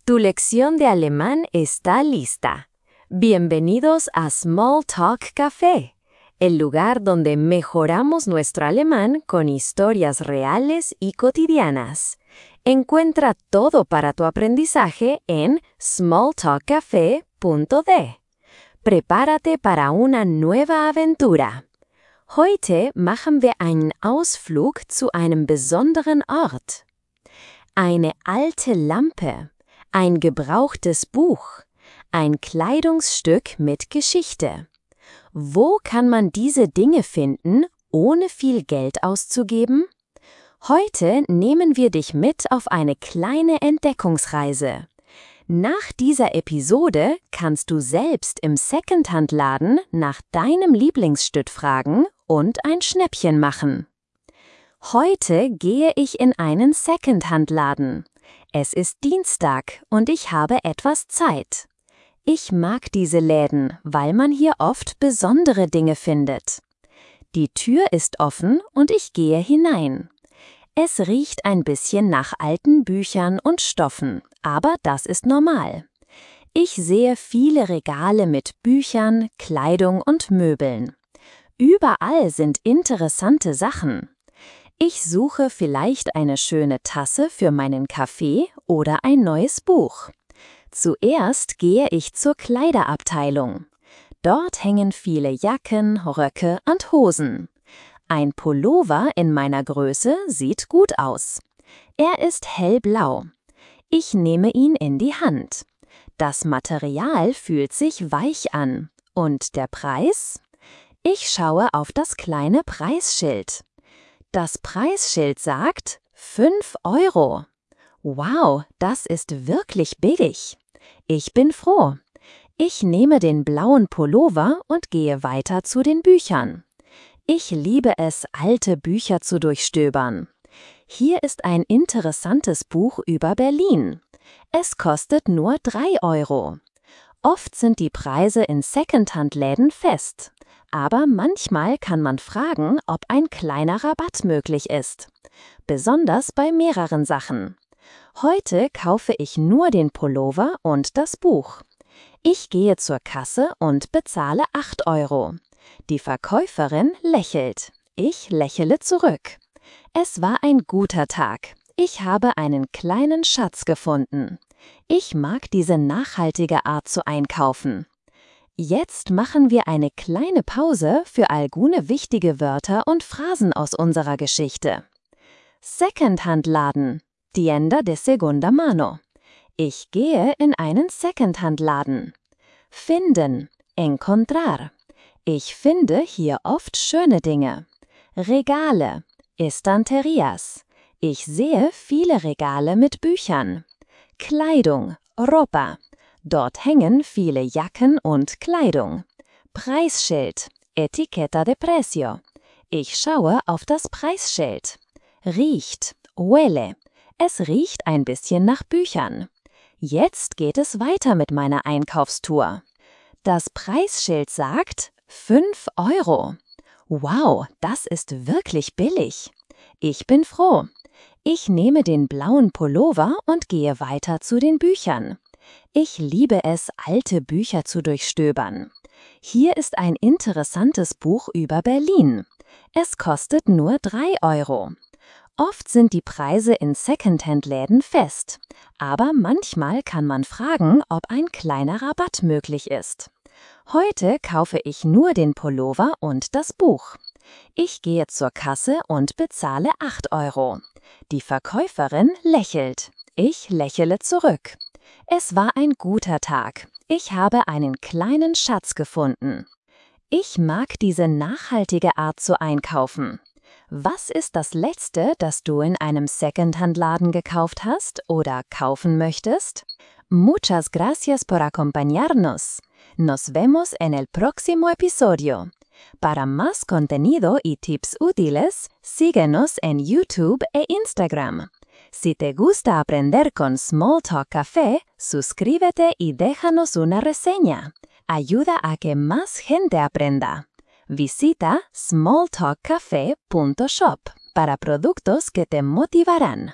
Tu lección de alemán está lista. Bienvenidos a Small Talk Café, el lugar donde mejoramos nuestro alemán con historias reales y cotidianas. Encuentra todo para tu aprendizaje en smalltalkcafe.de. Prepárate para una nueva aventura. Heute machen wir einen Ausflug zu einem besonderen Ort. Eine alte Lampe, ein gebrauchtes Buch, ein Kleidungsstück mit Geschichte. Wo kann man diese Dinge finden, ohne viel Geld auszugeben? Heute nehmen wir dich mit auf eine kleine Entdeckungsreise. Nach dieser Episode kannst du selbst im Secondhand-Laden nach deinem Lieblingsstück fragen und ein Schnäppchen machen. Heute gehe ich in einen Secondhand-Laden. Es ist Dienstag und ich habe etwas Zeit. Ich mag diese Läden, weil man hier oft besondere Dinge findet. Die Tür ist offen und ich gehe hinein. Es riecht ein bisschen nach alten Büchern und Stoffen, aber das ist normal. Ich sehe viele Regale mit Büchern, Kleidung und Möbeln. Überall sind interessante Sachen. Ich suche vielleicht eine schöne Tasse für meinen Kaffee oder ein neues Buch. Zuerst gehe ich zur Kleiderabteilung. Dort hängen viele Jacken, Röcke und Hosen. Ein Pullover in meiner Größe sieht gut aus. Er ist hellblau. Ich nehme ihn in die Hand. Das Material fühlt sich weich an. Und der Preis? Ich schaue auf das kleine Preisschild. Das Preisschild sagt 5 Euro. Wow, das ist wirklich billig. Ich bin froh. Ich nehme den blauen Pullover und gehe weiter zu den Büchern. Ich liebe es, alte Bücher zu durchstöbern. Hier ist ein interessantes Buch über Berlin. Es kostet nur 3 Euro. Oft sind die Preise in Secondhand-Läden fest. Aber manchmal kann man fragen, ob ein kleiner Rabatt möglich ist. Besonders bei mehreren Sachen. Heute kaufe ich nur den Pullover und das Buch. Ich gehe zur Kasse und bezahle 8 Euro. Die Verkäuferin lächelt. Ich lächle zurück. Es war ein guter Tag. Ich habe einen kleinen Schatz gefunden. Ich mag diese nachhaltige Art zu einkaufen. Jetzt machen wir eine kleine Pause für algune wichtige Wörter und Phrasen aus unserer Geschichte. Secondhand-Laden, tienda de segunda mano. Ich gehe in einen Secondhand-Laden. Finden, encontrar. Ich finde hier oft schöne Dinge. Regale, estanterías. Ich sehe viele Regale mit Büchern. Kleidung, ropa. Dort hängen viele Jacken und Kleidung. Preisschild, etiqueta de precio. Ich schaue auf das Preisschild. Riecht, huele. Es riecht ein bisschen nach Büchern. Jetzt geht es weiter mit meiner Einkaufstour. Das Preisschild sagt 5 Euro. Wow, das ist wirklich billig. Ich bin froh. Ich nehme den blauen Pullover und gehe weiter zu den Büchern. Ich liebe es, alte Bücher zu durchstöbern. Hier ist ein interessantes Buch über Berlin. Es kostet nur 3 Euro. Oft sind die Preise in Secondhand-Läden fest, aber manchmal kann man fragen, ob ein kleiner Rabatt möglich ist. Heute kaufe ich nur den Pullover und das Buch. Ich gehe zur Kasse und bezahle 8 Euro. Die Verkäuferin lächelt. Ich lächle zurück. Es war ein guter Tag. Ich habe einen kleinen Schatz gefunden. Ich mag diese nachhaltige Art zu einkaufen. Was ist das Letzte, das du in einem Secondhand-Laden gekauft hast oder kaufen möchtest? Muchas gracias por acompañarnos. Nos vemos en el próximo episodio. Para más contenido y tips útiles, síguenos en YouTube e Instagram. Si te gusta aprender con Small Talk Café, suscríbete y déjanos una reseña. Ayuda a que más gente aprenda. Visita smalltalkcafe.shop para productos que te motivarán.